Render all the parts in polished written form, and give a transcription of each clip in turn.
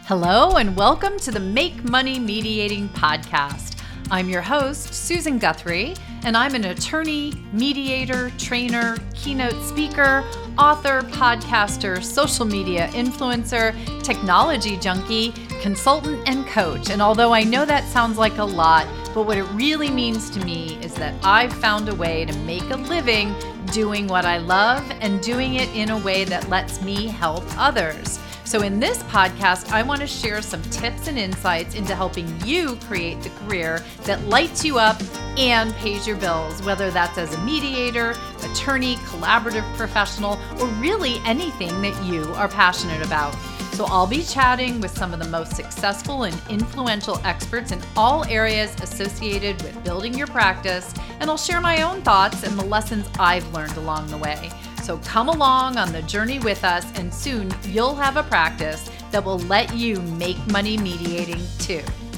Hello and welcome to the Make Money Mediating Podcast. I'm your host, Susan Guthrie, and I'm an attorney, mediator, trainer, keynote speaker, author, podcaster, social media influencer, technology junkie, consultant, and coach. And although I know that sounds like a lot, but what it really means to me is that I've found a way to make a living doing what I love and doing it in a way that lets me help others. So in this podcast, I want to share some tips and insights into helping you create the career that lights you up and pays your bills, whether that's as a mediator, attorney, collaborative professional, or really anything that you are passionate about. So I'll be chatting with some of the most successful and influential experts in all areas associated with building your practice, and I'll share my own thoughts and the lessons I've learned along the way. So come along on the journey with us, and soon you'll have a practice that will let you make money mediating too.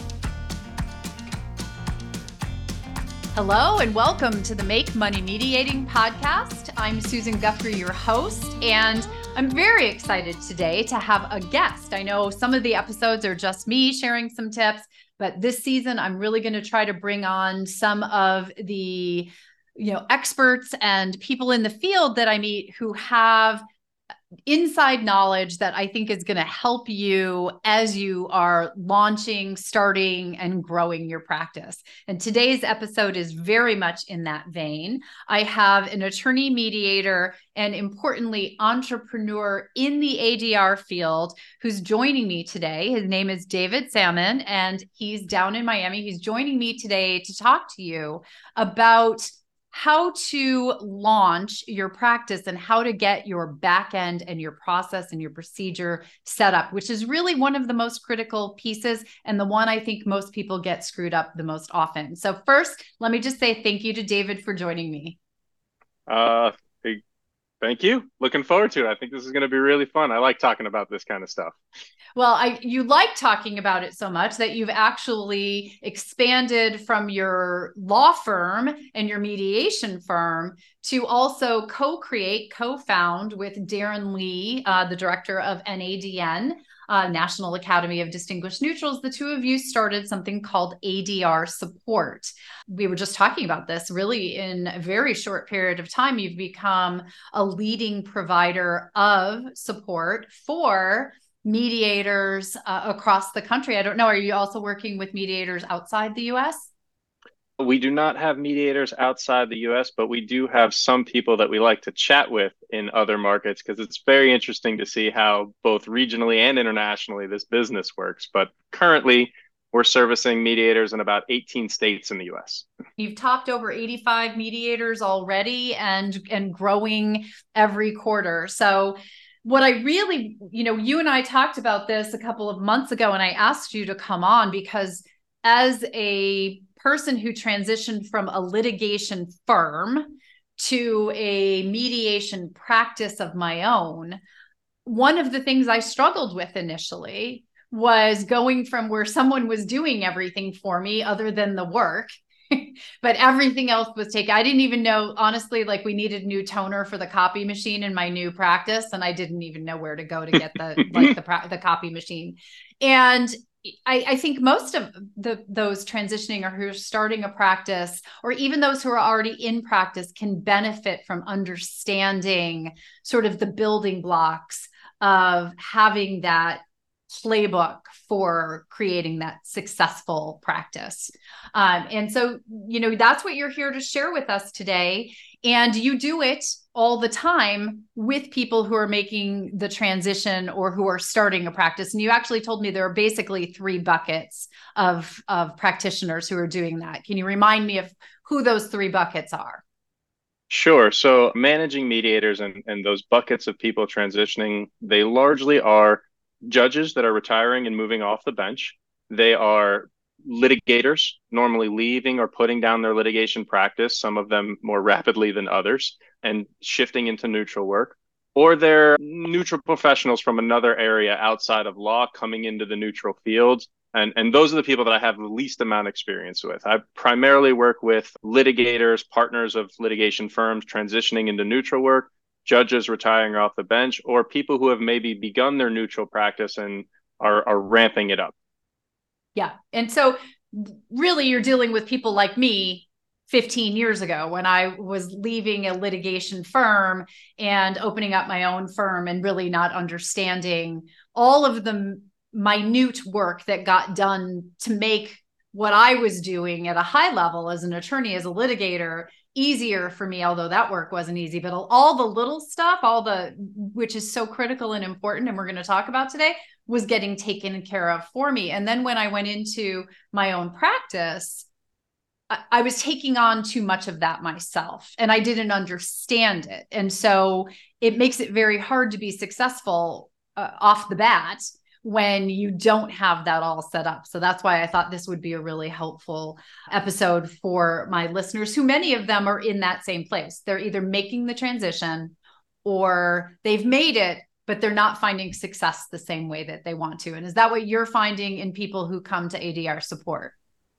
Hello and welcome to the Make Money Mediating Podcast. I'm Susan Guthrie, your host, and I'm very excited today to have a guest. I know some of the episodes are just me sharing some tips, but this season I'm really going to try to bring on some of the experts and people in the field that I meet who have inside knowledge that I think is going to help you as you are launching, starting, and growing your practice. And today's episode is very much in that vein. I have an attorney mediator and, importantly, entrepreneur in the ADR field who's joining me today. His name is David Salmon, and he's down in Miami. He's joining me today to talk to you about how to launch your practice and how to get your back end and your process and your procedure set up, which is really one of the most critical pieces and the one I think most people get screwed up the most often. So first, let me just say thank you to David for joining me. Thank you. Looking forward to it. I think this is going to be really fun. I like talking about this kind of stuff. Well, you like talking about it so much that you've actually expanded from your law firm and your mediation firm to also co-found with Darren Lee, the director of NADN, National Academy of Distinguished Neutrals. The two of you started something called ADR Support. We were just talking about this. Really, in a very short period of time, you've become a leading provider of support for mediators across the country. I don't know. Are you also working with mediators outside the U.S.? We do not have mediators outside the U.S., but we do have some people that we like to chat with in other markets because it's very interesting to see how both regionally and internationally this business works. But currently, we're servicing mediators in about 18 states in the U.S. You've topped over 85 mediators already and growing every quarter. So what I really, you and I talked about this a couple of months ago, and I asked you to come on because as a person who transitioned from a litigation firm to a mediation practice of my own, one of the things I struggled with initially was going from where someone was doing everything for me other than the work, but everything else was taken. I didn't even know, honestly, like we needed new toner for the copy machine in my new practice. And I didn't even know where to go to get the copy machine. And I think most of those transitioning or who are starting a practice, or even those who are already in practice, can benefit from understanding sort of the building blocks of having that playbook for creating that successful practice. And so, that's what you're here to share with us today. And you do it all the time with people who are making the transition or who are starting a practice. And you actually told me there are basically three buckets of practitioners who are doing that. Can you remind me of who those three buckets are? Sure. So managing mediators and those buckets of people transitioning, they largely are judges that are retiring and moving off the bench. They are litigators, normally leaving or putting down their litigation practice, some of them more rapidly than others, and shifting into neutral work. Or they're neutral professionals from another area outside of law coming into the neutral field. And those are the people that I have the least amount of experience with. I primarily work with litigators, partners of litigation firms transitioning into neutral work, judges retiring off the bench, or people who have maybe begun their neutral practice and are ramping it up. Yeah. And so really you're dealing with people like me 15 years ago when I was leaving a litigation firm and opening up my own firm and really not understanding all of the minute work that got done to make what I was doing at a high level as an attorney, as a litigator, easier for me, although that work wasn't easy. But all the little stuff, which is so critical and important, and we're going to talk about today, was getting taken care of for me. And then when I went into my own practice, I was taking on too much of that myself and I didn't understand it. And so it makes it very hard to be successful off the bat when you don't have that all set up. So that's why I thought this would be a really helpful episode for my listeners, who many of them are in that same place. They're either making the transition or they've made it, but they're not finding success the same way that they want to. And is that what you're finding in people who come to ADR support?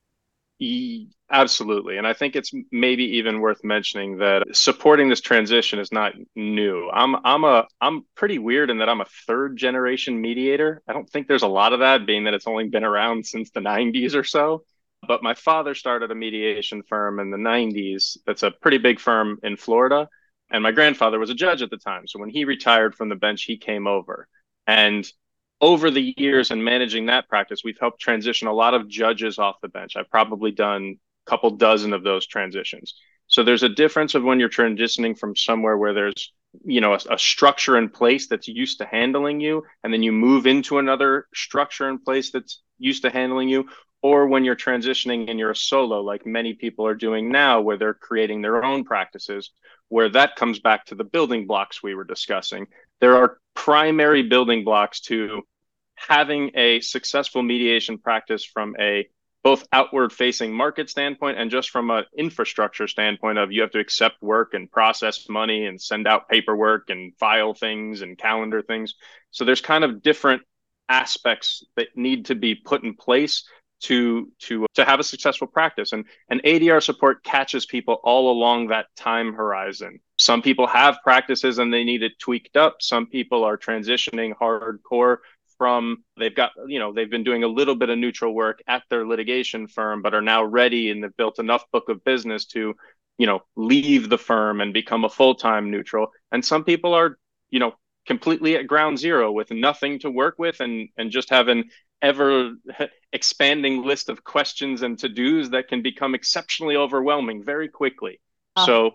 Absolutely. And I think it's maybe even worth mentioning that supporting this transition is not new. I'm pretty weird in that I'm a third generation mediator. I don't think there's a lot of that, being that it's only been around since the 90s or so. But my father started a mediation firm in the 90s. That's a pretty big firm in Florida. And my grandfather was a judge at the time. So when he retired from the bench, he came over. And over the years and managing that practice, we've helped transition a lot of judges off the bench. I've probably done a couple dozen of those transitions. So there's a difference of when you're transitioning from somewhere where there's, a structure in place that's used to handling you, and then you move into another structure in place that's used to handling you, or when you're transitioning and you're a solo, like many people are doing now, where they're creating their own practices, where that comes back to the building blocks we were discussing. There are primary building blocks to having a successful mediation practice from a both outward facing market standpoint and just from an infrastructure standpoint of you have to accept work and process money and send out paperwork and file things and calendar things. So there's kind of different aspects that need to be put in place to have a successful practice. And ADR support catches people all along that time horizon. Some people have practices and they need it tweaked up. Some people are transitioning hardcore from they've been doing a little bit of neutral work at their litigation firm, but are now ready and they've built enough book of business to, leave the firm and become a full-time neutral. And some people are, completely at ground zero with nothing to work with and just have an ever expanding list of questions and to-dos that can become exceptionally overwhelming very quickly. So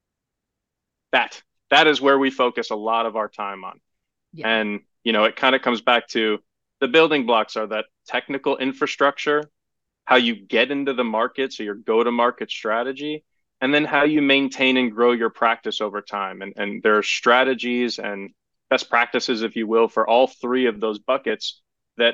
that is where we focus a lot of our time on. Yeah. And, it kind of comes back to the building blocks are that technical infrastructure, how you get into the market, so your go-to-market strategy, and then how you maintain and grow your practice over time. And there are strategies and best practices, if you will, for all three of those buckets that,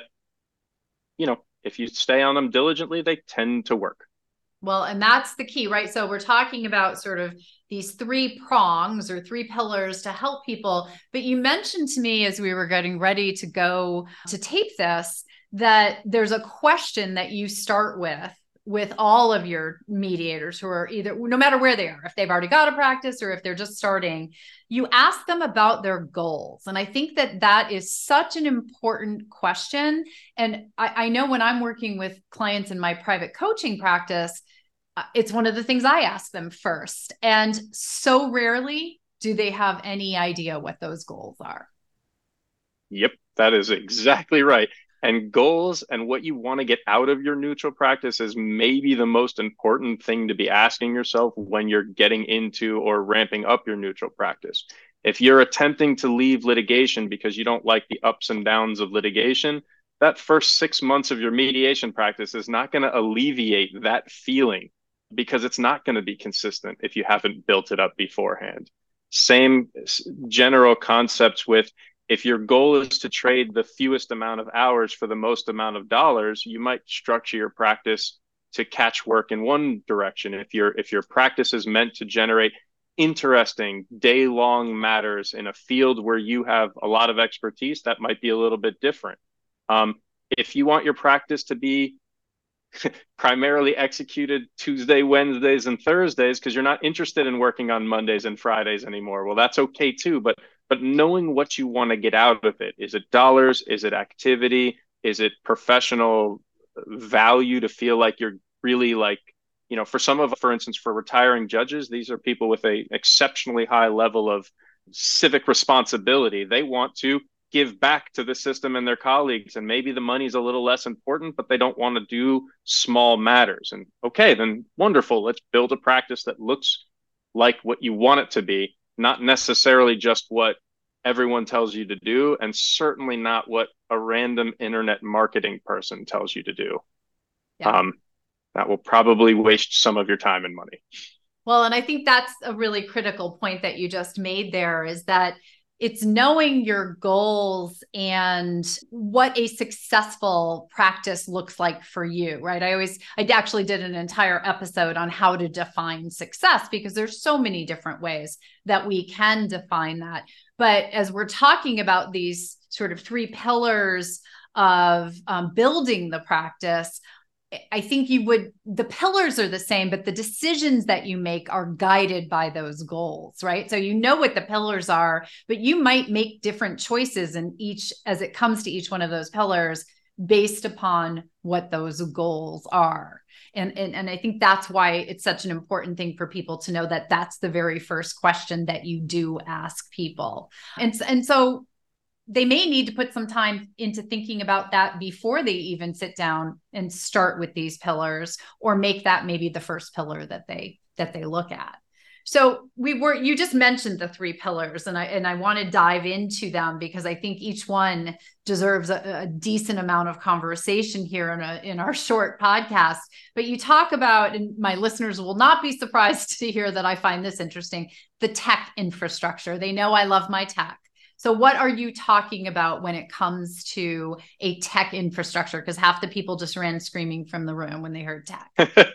if you stay on them diligently, they tend to work. Well, and that's the key, right? So we're talking about sort of these three prongs or three pillars to help people. But you mentioned to me as we were getting ready to go to tape this, that there's a question that you start with all of your mediators who are either, no matter where they are, if they've already got a practice or if they're just starting, you ask them about their goals. And I think that is such an important question. And I know when I'm working with clients in my private coaching practice, it's one of the things I ask them first. And so rarely do they have any idea what those goals are. Yep, that is exactly right. And goals and what you want to get out of your neutral practice is maybe the most important thing to be asking yourself when you're getting into or ramping up your neutral practice. If you're attempting to leave litigation because you don't like the ups and downs of litigation, that first 6 months of your mediation practice is not going to alleviate that feeling because it's not going to be consistent if you haven't built it up beforehand. Same general concepts with if your goal is to trade the fewest amount of hours for the most amount of dollars, you might structure your practice to catch work in one direction. If your practice is meant to generate interesting day-long matters in a field where you have a lot of expertise, that might be a little bit different. If you want your practice to be primarily executed Tuesday, Wednesdays, and Thursdays because you're not interested in working on Mondays and Fridays anymore, well, that's okay too. But but knowing what you want to get out of it. Is it dollars? Is it activity? Is it professional value to feel like you're really like, for instance, for retiring judges, these are people with a exceptionally high level of civic responsibility. They want to give back to the system and their colleagues, and maybe the money's a little less important, but they don't want to do small matters. And okay, then wonderful. Let's build a practice that looks like what you want it to be, not necessarily just what everyone tells you to do, and certainly not what a random internet marketing person tells you to do. Yeah. That will probably waste some of your time and money. Well, and I think that's a really critical point that you just made there, is that it's knowing your goals and what a successful practice looks like for you, right? I actually did an entire episode on how to define success, because there's so many different ways that we can define that. But as we're talking about these sort of three pillars of building the practice, I think the pillars are the same, but the decisions that you make are guided by those goals, right? So you know what the pillars are, but you might make different choices as it comes to each one of those pillars based upon what those goals are. And I think that's why it's such an important thing for people to know, that that's the very first question that you do ask people. And so they may need to put some time into thinking about that before they even sit down and start with these pillars, or make that maybe the first pillar that they look at. So you just mentioned the three pillars, and I want to dive into them, because I think each one deserves a decent amount of conversation here in our short podcast. But you talk about, and my listeners will not be surprised to hear that I find this interesting, the tech infrastructure. They know I love my tech. So what are you talking about when it comes to a tech infrastructure? Because half the people just ran screaming from the room when they heard tech.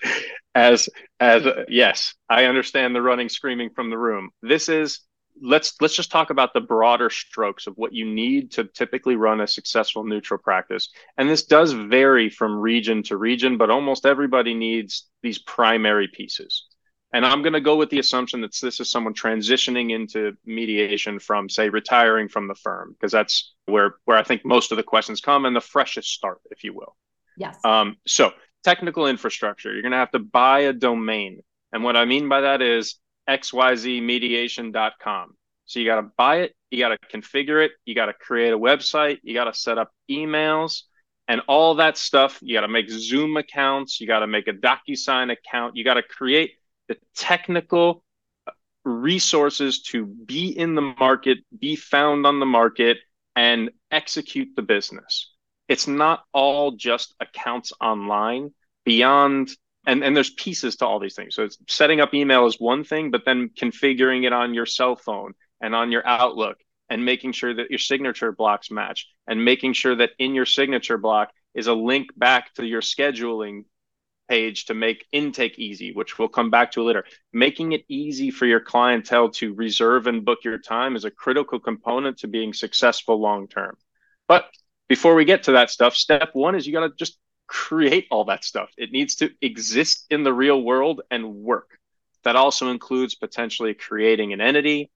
Yes, I understand the running screaming from the room. Let's just talk about the broader strokes of what you need to typically run a successful neutral practice. And this does vary from region to region, but almost everybody needs these primary pieces. And I'm going to go with the assumption that this is someone transitioning into mediation from, say, retiring from the firm, because that's where I think most of the questions come, and the freshest start, if you will. Yes. So technical infrastructure, you're going to have to buy a domain. And what I mean by that is xyzmediation.com. So you got to buy it, you got to configure it, you got to create a website, you got to set up emails and all that stuff. You got to make Zoom accounts, you got to make a DocuSign account, you got to create the technical resources to be in the market, be found on the market, and execute the business. It's not all just accounts online. And there's pieces to all these things. So it's setting up email is one thing, but then configuring it on your cell phone and on your Outlook, and making sure that your signature blocks match, and making sure that in your signature block is a link back to your scheduling page to make intake easy, which we'll come back to later. Making it easy for your clientele to reserve and book your time is a critical component to being successful long term. But before we get to that stuff, step one is you got to just create all that stuff. It needs to exist in the real world and work. That also includes potentially creating an entity,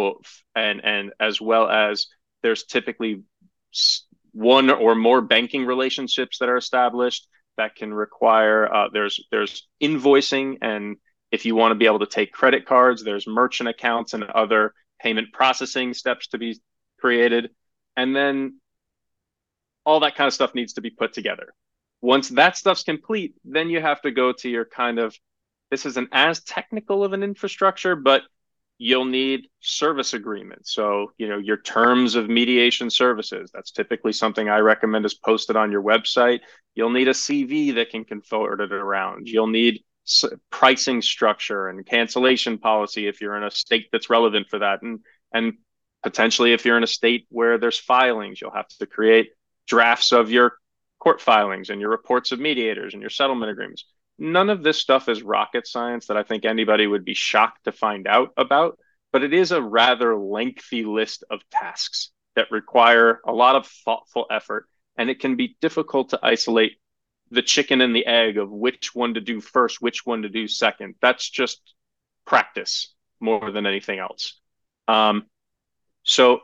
and as well as there's typically one or more banking relationships that are established that can require there's invoicing, and if you want to be able to take credit cards, there's merchant accounts and other payment processing steps to be created, and then all that kind of stuff needs to be put together. Once that stuff's complete, then you have to go to your this isn't as technical of an infrastructure, but you'll need service agreements. So, your terms of mediation services, that's typically something I recommend is posted on your website. You'll need a CV that can forward it around. You'll need pricing structure and cancellation policy if you're in a state that's relevant for that. And potentially if you're in a state where there's filings, you'll have to create drafts of your court filings and your reports of mediators and your settlement agreements. None of this stuff is rocket science that I think anybody would be shocked to find out about, but it is a rather lengthy list of tasks that require a lot of thoughtful effort, and it can be difficult to isolate the chicken and the egg of which one to do first, which one to do second. That's just practice more than anything else. So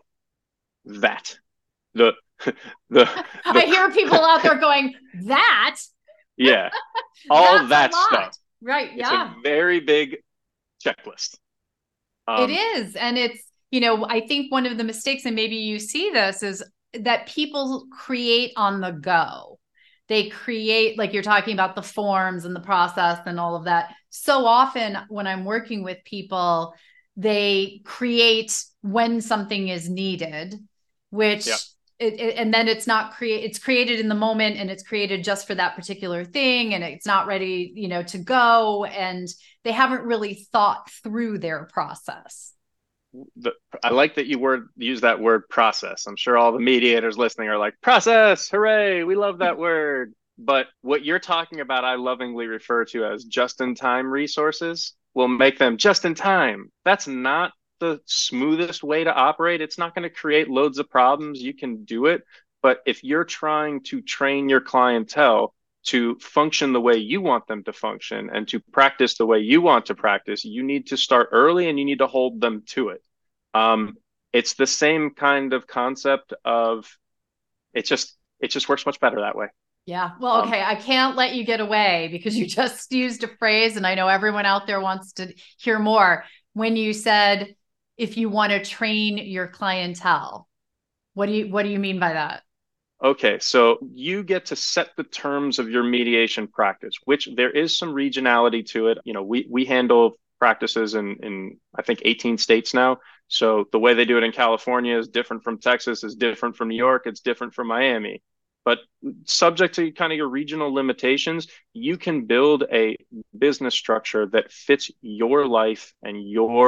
that the the I hear people out there going, that yeah, all that's a that lot. stuff. Right. It's a Yeah. very big checklist. It Um, is. And it's, I think one of the mistakes, and maybe you see this, is that people create on the go. They create, like you're talking about the forms and the process and all of that. So often when I'm working with people, they create when something is needed, yeah, which and then it's created in the moment, and it's created just for that particular thing, and it's not ready, to go. And they haven't really thought through their process. the, I like that use that word process. I'm sure all the mediators listening are like, process, hooray, we love that word. But what you're talking about, I lovingly refer to as just in time resources. We'll make them just in time. That's not the smoothest way to operate. It's not going to create loads of problems. You can do it. But if you're trying to train your clientele to function the way you want them to function and to practice the way you want to practice, you need to start early and you need to hold them to it. Um, it's the same kind of concept of it just works much better that way. Yeah. Well, Um, okay. I can't let you get away because you just used a phrase, and I know everyone out there wants to hear more. When you said, if you want to train your clientele, what do you mean by that? okay, so you get to set the terms of your mediation practice, which there is some regionality to it. We handle practices in I think 18 states now. So the way they do it in California is different from Texas, is different from New York, it's different from Miami. But subject to kind of your regional limitations, you can build a business structure that fits your life and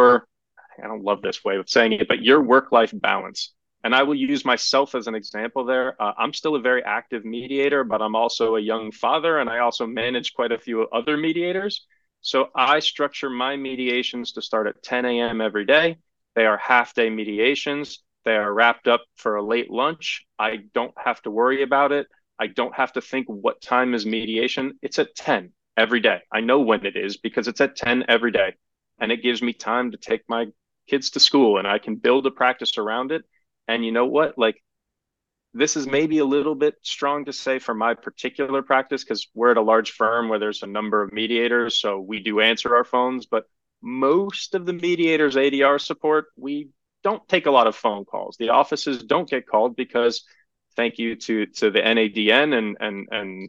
I don't love this way of saying it, but your work life balance. And I will use myself as an example there. I'm still a very active mediator, but I'm also a young father, and I also manage quite a few other mediators. So I structure my mediations to start at 10 a.m. every day. They are half day mediations. They are wrapped up for a late lunch. I don't have to worry about it. I don't have to think what time is mediation. It's at 10 every day. I know when it is because it's at 10 every day. And it gives me time to take my kids to school and I can build a practice around it. And you know what? Like, this is maybe a little bit strong to say for my particular practice because we're at a large firm where there's a number of mediators. So we do answer our phones, but most of the mediators' ADR support, we don't take a lot of phone calls. The offices don't get called because thank you to the NADN and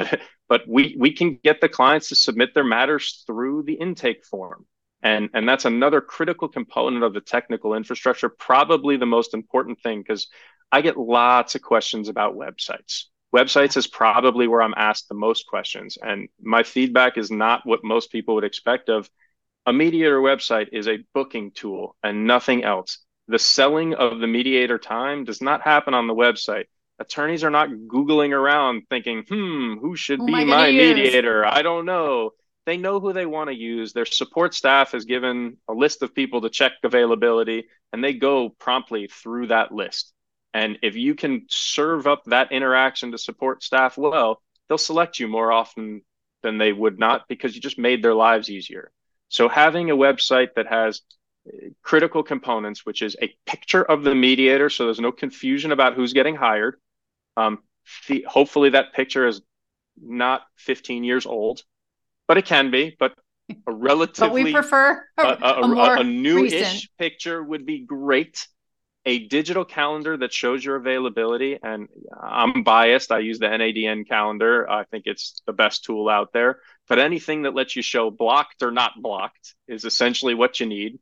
but we can get the clients to submit their matters through the intake form. And that's another critical component of the technical infrastructure, probably the most important thing, because I get lots of questions about websites. Websites is probably where I'm asked the most questions. And my feedback is not what most people would expect of a mediator website is a booking tool and nothing else. The selling of the mediator time does not happen on the website. Attorneys are not Googling around thinking, who should Who am be I going to my use? mediator? I don't know. They know who they want to use. Their support staff has given a list of people to check availability, and they go promptly through that list. And if you can serve up that interaction to support staff well, they'll select you more often than they would not because you just made their lives easier. So having a website that has critical components, which is a picture of the mediator, so there's no confusion about who's getting hired. Um, Hopefully that picture is not 15 years old, but it can be. But a But we relatively prefer a a more recent. new-ish picture would be great. A digital calendar that shows your availability, and I'm biased. I use the NADN calendar. I think it's the best tool out there. But anything that lets you show blocked or not blocked is essentially what you need.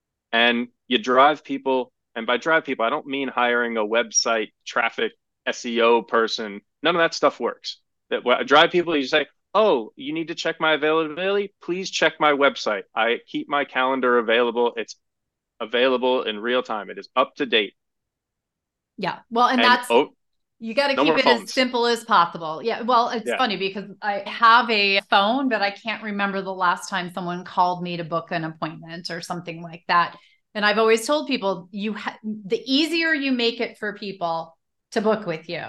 And you drive people, and by drive people, I don't mean hiring a website traffic SEO person. None of that stuff works. That drive people, you say, oh, you need to check my availability. Please check my website. I keep my calendar available. It's available in real time. It is up to date. Yeah. Well, and And that's, oh, you got to no keep more it as phones. simple as possible. Yeah. Well, it's Yeah. funny because I have a phone, but I can't remember the last time someone called me to book an appointment or something like that. And I've always told people the easier you make it for people to book with you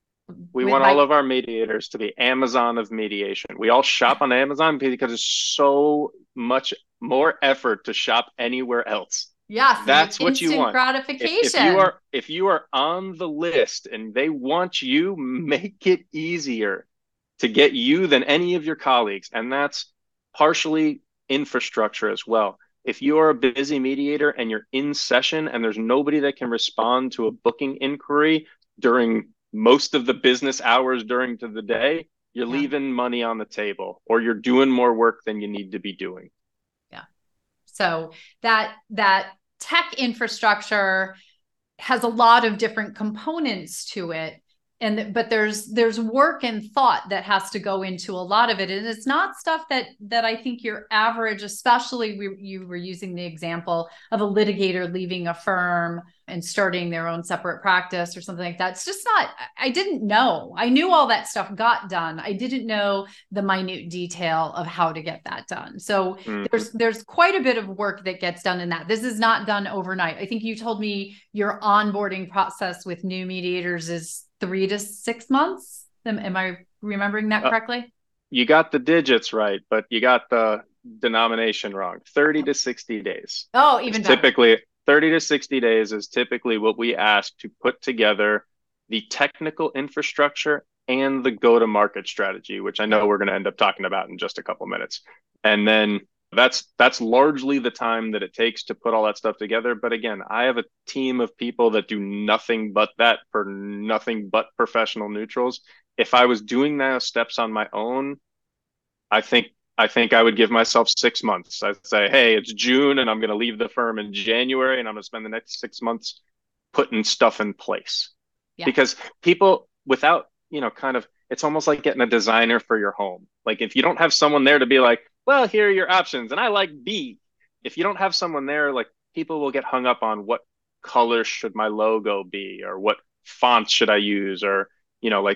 We with want all by of our mediators to be Amazon of mediation. We all shop on Amazon because it's so much more effort to shop anywhere else. Yes, and with That's what you instant want. gratification. If you are on the list and they want you, make it easier to get you than any of your colleagues. And that's partially infrastructure as well. If you are a busy mediator and you're in session and there's nobody that can respond to a booking inquiry during most of the business hours during to the day, you're Yeah. leaving money on the table or you're doing more work than you need to be doing. Yeah. So that tech infrastructure has a lot of different components to it, and but there's work and thought that has to go into a lot of it, and it's not stuff that I think your average, especially you were using the example of a litigator leaving a firm and starting their own separate practice or something like that. It's just not, I didn't know. I knew all that stuff got done. I didn't know the minute detail of how to get that done. So Mm-hmm. there's quite a bit of work that gets done in that. This is not done overnight. I think you told me your onboarding process with new mediators is 3 to 6 months. Am I remembering that correctly? You got the digits right, but you got the denomination wrong. 30 to 60 days. Oh, It's even better. typically 30 to 60 days is typically what we ask to put together the technical infrastructure and the go-to-market strategy, which I Yeah. know we're going to end up talking about in just a couple minutes. And then that's largely the time that it takes to put all that stuff together. But again, I have a team of people that do nothing but that for nothing but professional neutrals. If I was doing those steps on my own, I think I think I would give myself 6 months. I'd say, hey, it's June and I'm going to leave the firm in January and I'm going to spend the next 6 months putting stuff in place. Yeah. Because people without, kind of, it's almost like getting a designer for your home. Like if you don't have someone there to be like, well, here are your options and I like B. If you don't have someone there, like people will get hung up on what color should my logo be or what font should I use or, like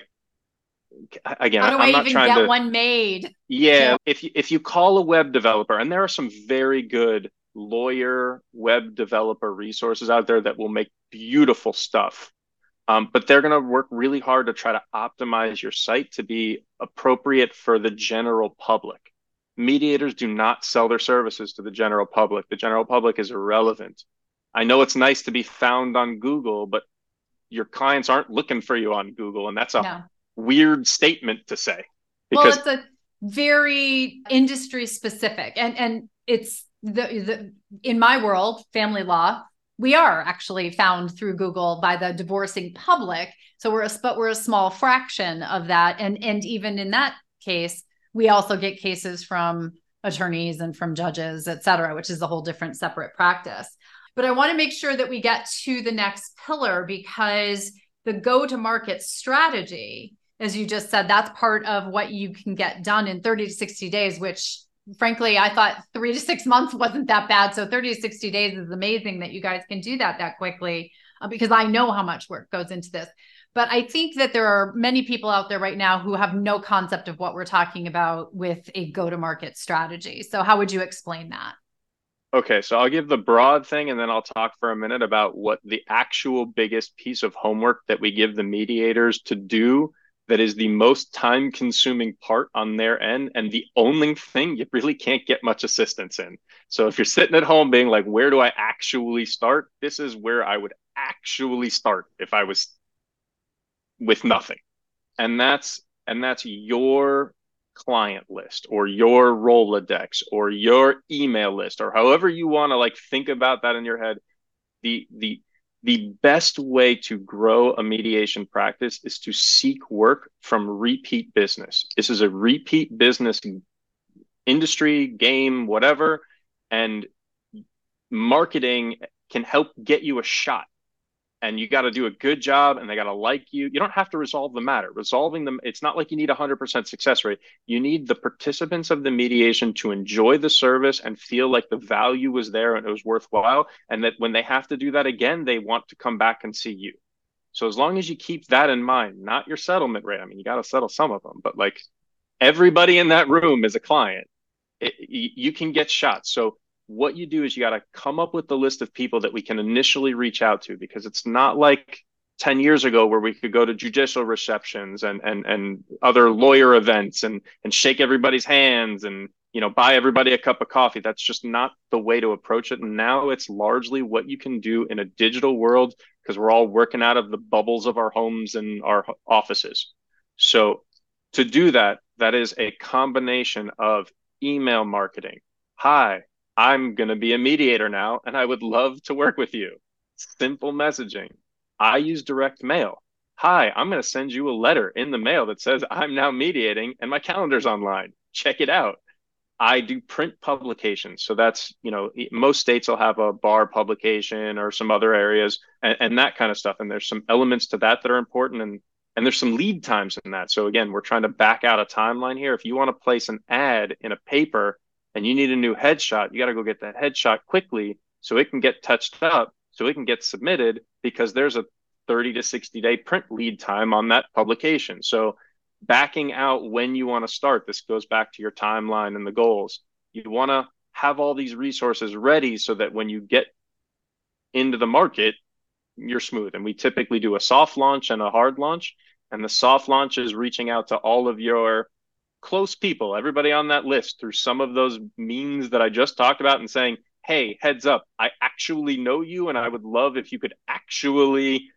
again, How do I I'm not even trying get to. one made? Yeah, Yeah. if you call a web developer, and there are some very good lawyer web developer resources out there that will make beautiful stuff, but they're going to work really hard to try to optimize your site to be appropriate for the general public. Mediators do not sell their services to the general public. The general public is irrelevant. I know it's nice to be found on Google, but your clients aren't looking for you on Google, and that's a No. weird statement to say Well, because it's a very industry specific, and it's the in my world, family law, we are actually found through Google by the divorcing public. So we're a small fraction of that, and even in that case, we also get cases from attorneys and from judges, et cetera, which is a whole different separate practice. But I want to make sure that we get to the next pillar, because the go-to-market strategy, as you just said, that's part of what you can get done in 30 to 60 days, which frankly, I thought 3 to 6 months wasn't that bad. So 30 to 60 days is amazing that you guys can do that quickly, because I know how much work goes into this. But I think that there are many people out there right now who have no concept of what we're talking about with a go-to-market strategy. So how would you explain that? Okay, so I'll give the broad thing and then I'll talk for a minute about what the actual biggest piece of homework that we give the mediators to do that is the most time consuming part on their end and the only thing you really can't get much assistance in. So if you're sitting at home being like, where do I actually start? This is where I would actually start if I was with nothing. And that's your client list or your Rolodex or your email list or however you want to like think about that in your head. The best way to grow a mediation practice is to seek work from repeat business. This is a repeat business industry, game, whatever, and marketing can help get you a shot, and you got to do a good job and they got to like you. You don't have to resolve the matter. Resolving them, it's not like you need 100% success rate. You need the participants of the mediation to enjoy the service and feel like the value was there and it was worthwhile. And that when they have to do that again, they want to come back and see you. So as long as you keep that in mind, not your settlement rate. I mean, you got to settle some of them, but like everybody in that room is a client. You can get shots. So what you do is you got to come up with the list of people that we can initially reach out to, because it's not like 10 years ago where we could go to judicial receptions and other lawyer events and shake everybody's hands and buy everybody a cup of coffee. That's just not the way to approach it. And now it's largely what you can do in a digital world because we're all working out of the bubbles of our homes and our offices. So to do that, that is a combination of email marketing. Hi, I'm going to be a mediator now, and I would love to work with you. Simple messaging. I use direct mail. Hi, I'm going to send you a letter in the mail that says I'm now mediating and my calendar's online. Check it out. I do print publications. So that's, most states will have a bar publication or some other areas and that kind of stuff. And there's some elements to that are important. And there's some lead times in that. So again, we're trying to back out a timeline here. If you want to place an ad in a paper and you need a new headshot, you got to go get that headshot quickly so it can get touched up, so it can get submitted because there's a 30 to 60 day print lead time on that publication. So backing out when you want to start, this goes back to your timeline and the goals. You want to have all these resources ready so that when you get into the market, you're smooth. And we typically do a soft launch and a hard launch. And the soft launch is reaching out to all of your close people, everybody on that list through some of those means that I just talked about and saying, hey, heads up, I actually know you and I would love if you could actually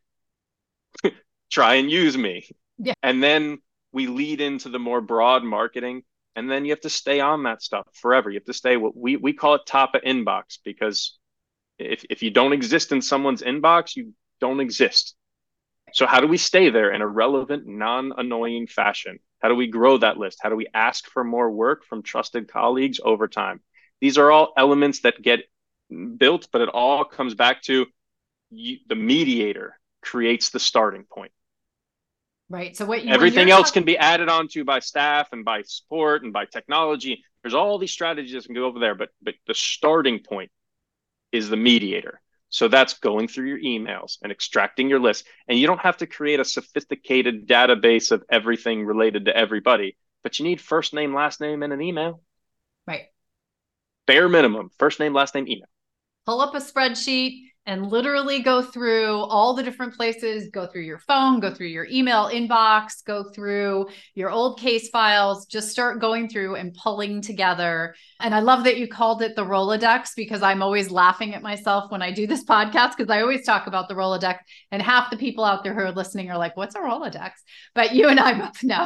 try and use me. Yeah. And then we lead into the more broad marketing. And then you have to stay on that stuff forever. You have to stay what we call it top of inbox, because if you don't exist in someone's inbox, you don't exist. So how do we stay there in a relevant, non-annoying fashion? How do we grow that list? How do we ask for more work from trusted colleagues over time? These are all elements that get built, but it all comes back to the mediator creates the starting point. Right. So everything else can be added onto by staff and by support and by technology. There's all these strategies that can go over there, but the starting point is the mediator. So that's going through your emails and extracting your list. And you don't have to create a sophisticated database of everything related to everybody, but you need first name, last name, and an email. Right. Bare minimum, first name, last name, email. Pull up a spreadsheet and literally go through all the different places, go through your phone, go through your email inbox, go through your old case files, just start going through and pulling together. And I love that you called it the Rolodex, because I'm always laughing at myself when I do this podcast, because I always talk about the Rolodex and half the people out there who are listening are like, what's a Rolodex? But you and I both know.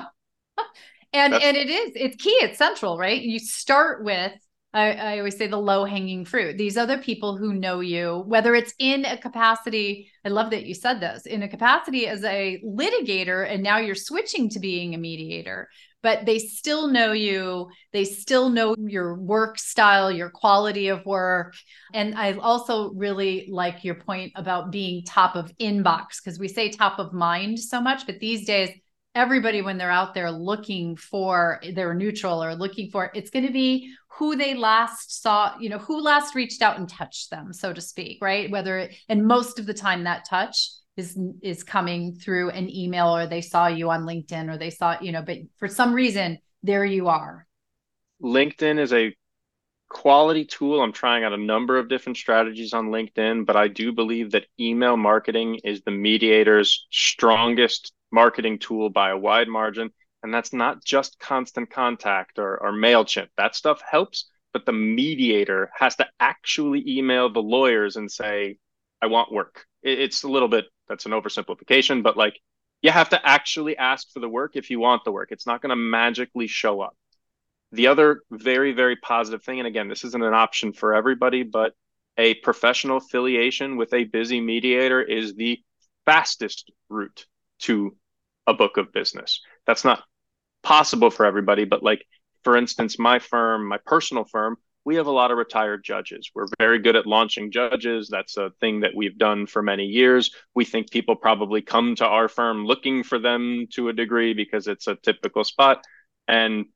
and it's key, it's central, right? You start with, I always say, the low hanging fruit. These other people who know you, whether it's in a capacity, I love that you said this, in a capacity as a litigator, and now you're switching to being a mediator, but they still know you. They still know your work style, your quality of work. And I also really like your point about being top of inbox, because we say top of mind so much, but these days, everybody, when they're out there looking for their neutral or looking for, it's going to be who they last saw, who last reached out and touched them, so to speak, right? And most of the time that touch is coming through an email, or they saw you on LinkedIn, or they saw, but for some reason, there you are. LinkedIn is a quality tool. I'm trying out a number of different strategies on LinkedIn, but I do believe that email marketing is the mediator's strongest marketing tool by a wide margin. And that's not just Constant Contact or MailChimp. That stuff helps, but the mediator has to actually email the lawyers and say, I want work. It's a little bit, that's an oversimplification, but like, you have to actually ask for the work if you want the work. It's not going to magically show up. The other very, very positive thing, and again, this isn't an option for everybody, but a professional affiliation with a busy mediator is the fastest route to a book of business. That's not possible for everybody, but like, for instance, my firm, my personal firm, we have a lot of retired judges. We're very good at launching judges. That's a thing that we've done for many years. We think people probably come to our firm looking for them to a degree because it's a typical spot. And,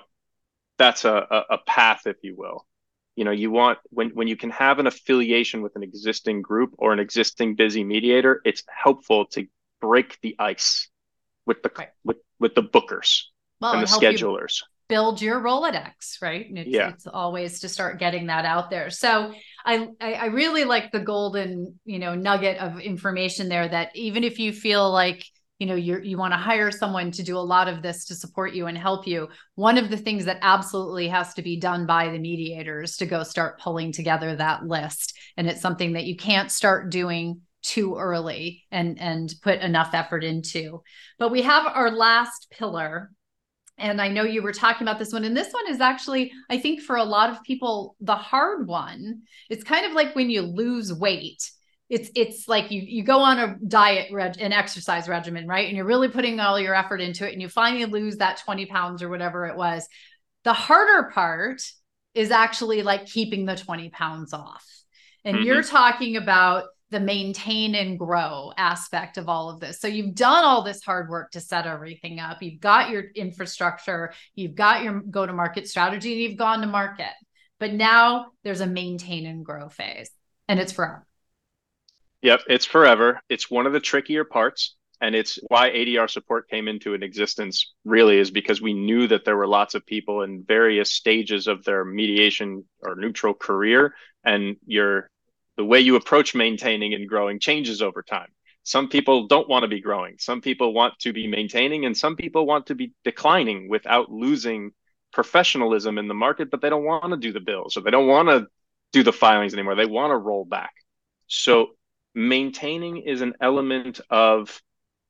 that's a path, if you will. You want, when you can have an affiliation with an existing group or an existing busy mediator, it's helpful to break the ice with the right. with the bookers and the schedulers. Build your Rolodex, right? It's always to start getting that out there. So I really like the golden, nugget of information there, that even if you feel like you want to hire someone to do a lot of this to support you and help you. One of the things that absolutely has to be done by the mediators to go start pulling together that list. And it's something that you can't start doing too early and put enough effort into. But we have our last pillar. And I know you were talking about this one. And this one is actually, I think for a lot of people, the hard one. It's kind of like when you lose weight. It's like you go on a diet an exercise regimen, right? And you're really putting all your effort into it and you finally lose that 20 pounds or whatever it was. The harder part is actually like keeping the 20 pounds off. And you're talking about the maintain and grow aspect of all of this. So you've done all this hard work to set everything up. You've got your infrastructure, you've got your go-to-market strategy, and you've gone to market. But now there's a maintain and grow phase, and it's forever. Yep, it's forever. It's one of the trickier parts. And it's why ADR support came into an existence, really, is because we knew that there were lots of people in various stages of their mediation or neutral career. And the way you approach maintaining and growing changes over time. Some people don't want to be growing. Some people want to be maintaining, and some people want to be declining without losing professionalism in the market, but they don't want to do the bills or they don't want to do the filings anymore. They want to roll back. So maintaining is an element of,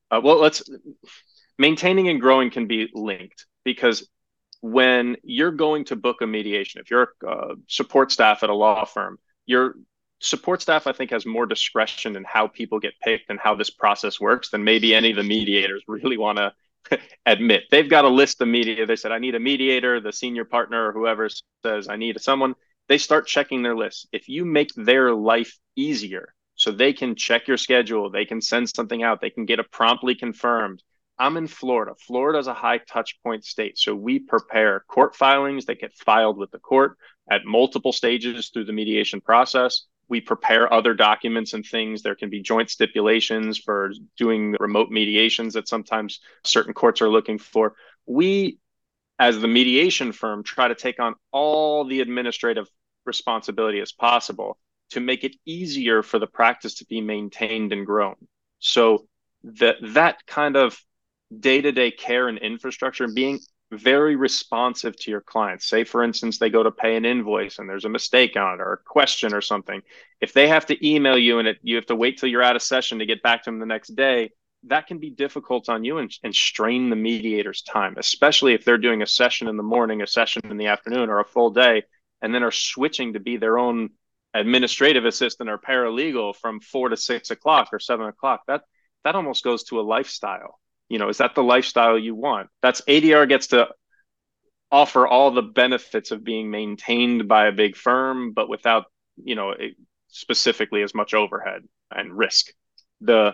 maintaining and growing can be linked, because when you're going to book a mediation, if you're support staff at a law firm, your support staff, I think, has more discretion in how people get picked and how this process works than maybe any of the mediators really want to admit. They've got a list of mediators. They said, I need a mediator. The senior partner or whoever says, I need someone. They start checking their list. If you make their life easier so they can check your schedule, they can send something out, they can get it promptly confirmed. I'm in Florida. Florida is a high touch point state. So we prepare court filings that get filed with the court at multiple stages through the mediation process. We prepare other documents and things. There can be joint stipulations for doing remote mediations that sometimes certain courts are looking for. We, as the mediation firm, try to take on all the administrative responsibility as possible to make it easier for the practice to be maintained and grown. So that kind of day-to-day care and infrastructure, and being very responsive to your clients. Say, for instance, they go to pay an invoice and there's a mistake on it or a question or something. If they have to email you and you have to wait till you're out of session to get back to them the next day, that can be difficult on you and strain the mediator's time, especially if they're doing a session in the morning, a session in the afternoon, or a full day, and then are switching to be their own administrative assistant or paralegal from 4 to 6 o'clock or 7 o'clock. That almost goes to a lifestyle. Is that the lifestyle you want? That's ADR gets to offer all the benefits of being maintained by a big firm, but without, specifically as much overhead and risk. That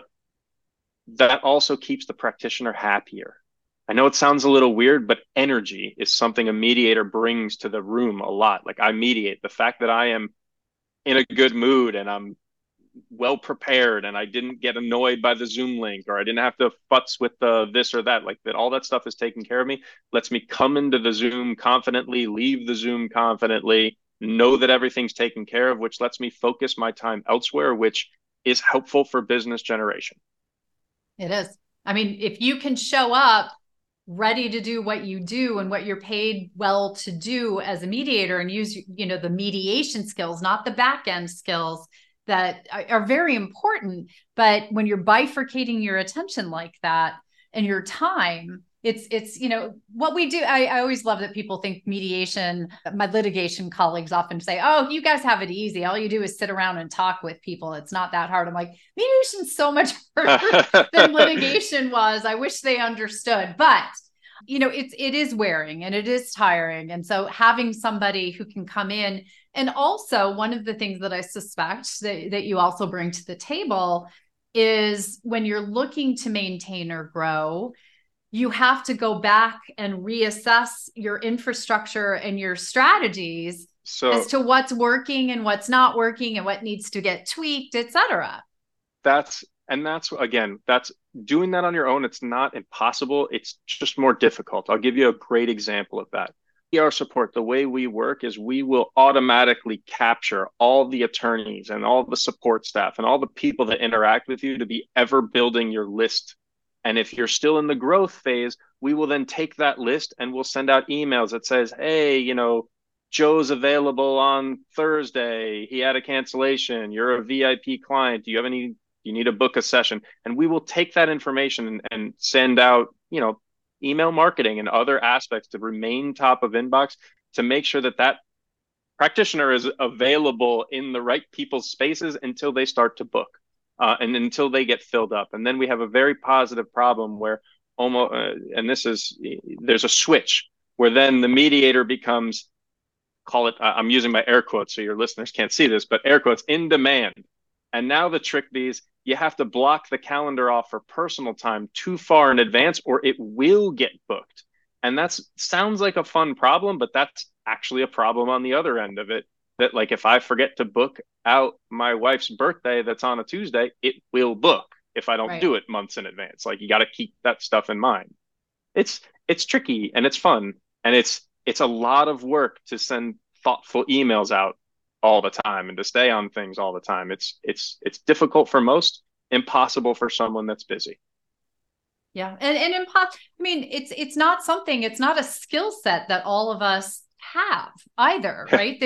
also keeps the practitioner happier. I know it sounds a little weird, but energy is something a mediator brings to the room a lot. Like, I mediate. The fact that I am in a good mood and I'm well prepared and I didn't get annoyed by the Zoom link, or I didn't have to futz with this or that, like that, all that stuff is taking care of me, lets me come into the Zoom confidently, leave the Zoom confidently, know that everything's taken care of, which lets me focus my time elsewhere, which is helpful for business generation. It is. I mean, if you can show up ready to do what you do and what you're paid well to do as a mediator, and use, the mediation skills, not the back end skills that are very important. But when you're bifurcating your attention like that and your time, it's what we do. I always love that people think mediation, my litigation colleagues often say, oh, you guys have it easy. All you do is sit around and talk with people. It's not that hard. I'm like, mediation's so much harder than litigation was. I wish they understood. But it is wearing and it is tiring. And so having somebody who can come in, and also one of the things that I suspect that you also bring to the table is when you're looking to maintain or grow, you have to go back and reassess your infrastructure and your strategies as to what's working and what's not working and what needs to get tweaked, et cetera. That's doing that on your own. It's not impossible. It's just more difficult. I'll give you a great example of that. ADR support, the way we work is we will automatically capture all the attorneys and all the support staff and all the people that interact with you to be ever building your list And if you're still in the growth phase, we will then take that list and we'll send out emails that says, hey, Joe's available on Thursday. He had a cancellation. You're a VIP client. Do you have any, you need to book a session? And we will take that information and send out, email marketing and other aspects to remain top of inbox to make sure that that practitioner is available in the right people's spaces until they start to book and until they get filled up. And then we have a very positive problem where almost, and this is, there's a switch where then the mediator becomes, call it, I'm using my air quotes so your listeners can't see this, but air quotes, in demand. And now the trick is you have to block the calendar off for personal time too far in advance or it will get booked. And that sounds like a fun problem, but that's actually a problem on the other end of it. That like if I forget to book out my wife's birthday that's on a Tuesday, it will book if I don't do it months in advance. Like you got to keep that stuff in mind. It's tricky and it's fun and it's a lot of work to send thoughtful emails out all the time and to stay on things all the time. It's difficult for most, impossible for someone that's busy. Yeah. And I mean, it's not something, it's not a skill set that all of us have either, right?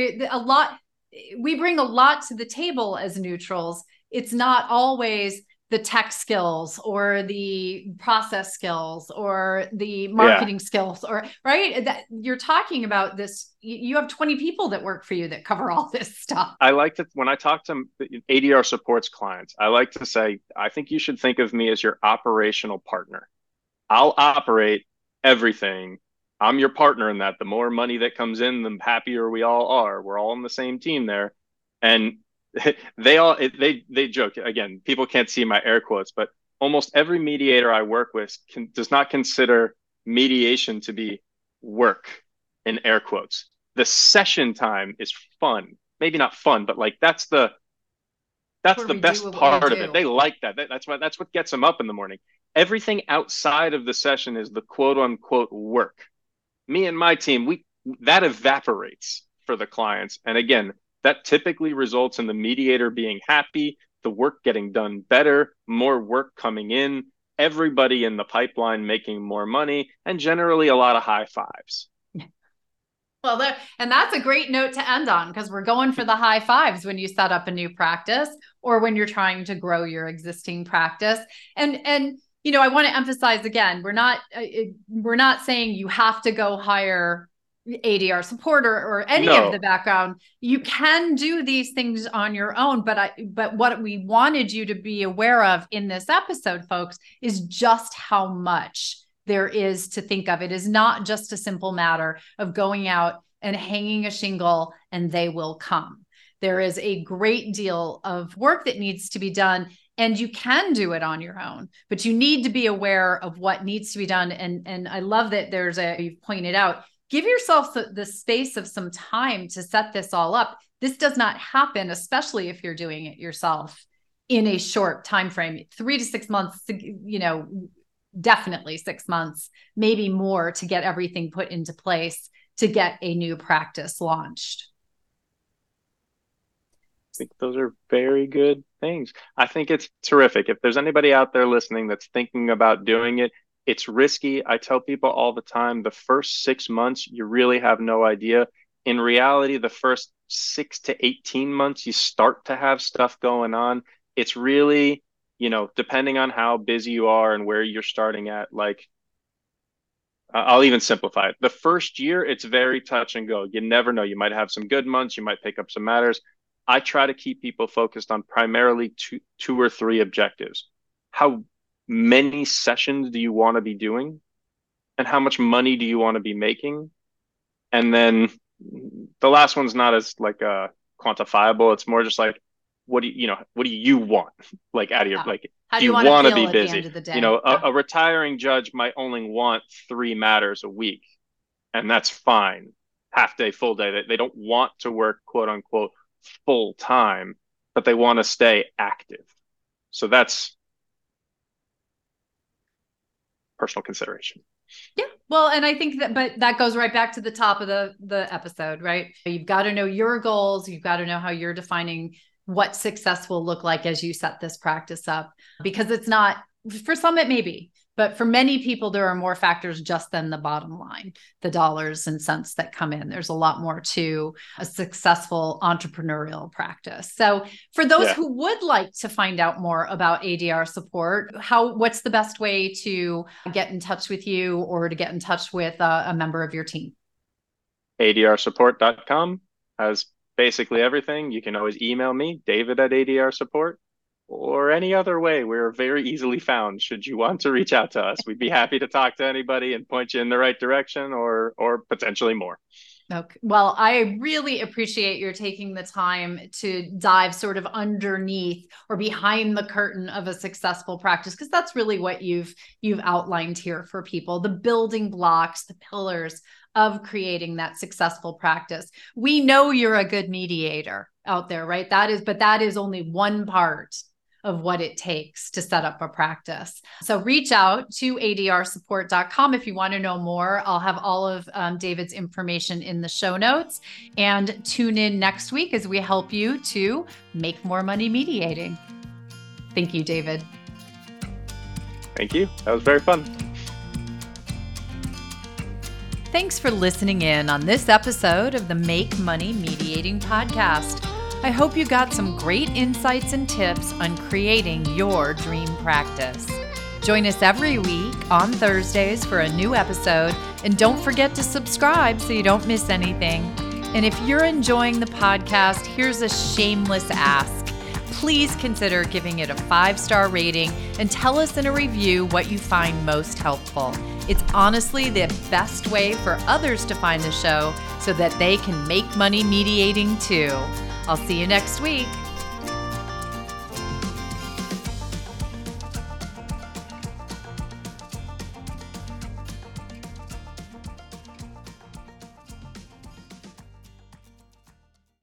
We bring a lot to the table as neutrals. It's not always the tech skills or the process skills or the marketing skills or right that you're talking about this. You have 20 people that work for you that cover all this stuff. I like to, when I talk to ADR supports clients, I like to say, I think you should think of me as your operational partner. I'll operate everything. I'm your partner in that. The more money that comes in, the happier we all are. We're all on the same team there. And they joke, again, people can't see my air quotes, but almost every mediator I work with does not consider mediation to be work in air quotes. The session time is fun. Maybe not fun, but like that's the best part of it. They like that. That's what gets them up in the morning. Everything outside of the session is the quote unquote work. Me and my team, that evaporates for the clients. And again, that typically results in the mediator being happy, the work getting done better, more work coming in, everybody in the pipeline making more money, and generally a lot of high fives. Well, and that's a great note to end on because we're going for the high fives when you set up a new practice or when you're trying to grow your existing practice. And I want to emphasize again, we're not saying you have to go hire ADR support or any of the background. You can do these things on your own, but what we wanted you to be aware of in this episode, folks, is just how much there is to think of. It is not just a simple matter of going out and hanging a shingle and they will come. There is a great deal of work that needs to be done. And you can do it on your own, but you need to be aware of what needs to be done. And I love that you've pointed out, give yourself the space of some time to set this all up. This does not happen, especially if you're doing it yourself in a short time frame, 3 to 6 months, definitely 6 months, maybe more to get everything put into place to get a new practice launched. I think those are very good things. I think it's terrific. If there's anybody out there listening that's thinking about doing it, it's risky. I tell people all the time, the first 6 months, you really have no idea. In reality, the first 6 to 18 months, you start to have stuff going on. It's really, depending on how busy you are and where you're starting at, like, I'll even simplify it. The first year, it's very touch and go. You never know. You might have some good months. You might pick up some matters. I try to keep people focused on primarily two or three objectives. How many sessions do you want to be doing? And how much money do you want to be making? And then the last one's not as quantifiable. It's more just like, what do you want? Like out of your, like, how do you want to be busy? At the end of the day? A retiring judge might only want 3 matters a week, and that's fine. Half day, full day. They don't want to work, quote unquote, full time, but they want to stay active. So that's personal consideration. Yeah. Well, and I think that goes right back to the top of the episode, right? You've got to know your goals. You've got to know how you're defining what success will look like as you set this practice up, because it's not For some, it may be. But for many people, there are more factors just than the bottom line, the dollars and cents that come in. There's a lot more to a successful entrepreneurial practice. So for those who would like to find out more about ADR support, what's the best way to get in touch with you or to get in touch with a member of your team? ADRsupport.com has basically everything. You can always email me, David at ADR Support, or any other way. We're very easily found should you want to reach out to us. We'd be happy to talk to anybody and point you in the right direction or potentially more. Okay. Well, I really appreciate your taking the time to dive sort of underneath or behind the curtain of a successful practice, because that's really what you've outlined here for people, the building blocks, the pillars of creating that successful practice. We know you're a good mediator out there, right? That is only one part of what it takes to set up a practice. So reach out to adrsupport.com if you want to know more. I'll have all of David's information in the show notes, and tune in next week as we help you to make more money mediating. Thank you, David. Thank you. That was very fun. Thanks for listening in on this episode of the Make Money Mediating Podcast. I hope you got some great insights and tips on creating your dream practice. Join us every week on Thursdays for a new episode, and don't forget to subscribe so you don't miss anything. And if you're enjoying the podcast, here's a shameless ask. Please consider giving it a 5-star rating and tell us in a review what you find most helpful. It's honestly the best way for others to find the show so that they can make money mediating too. I'll see you next week.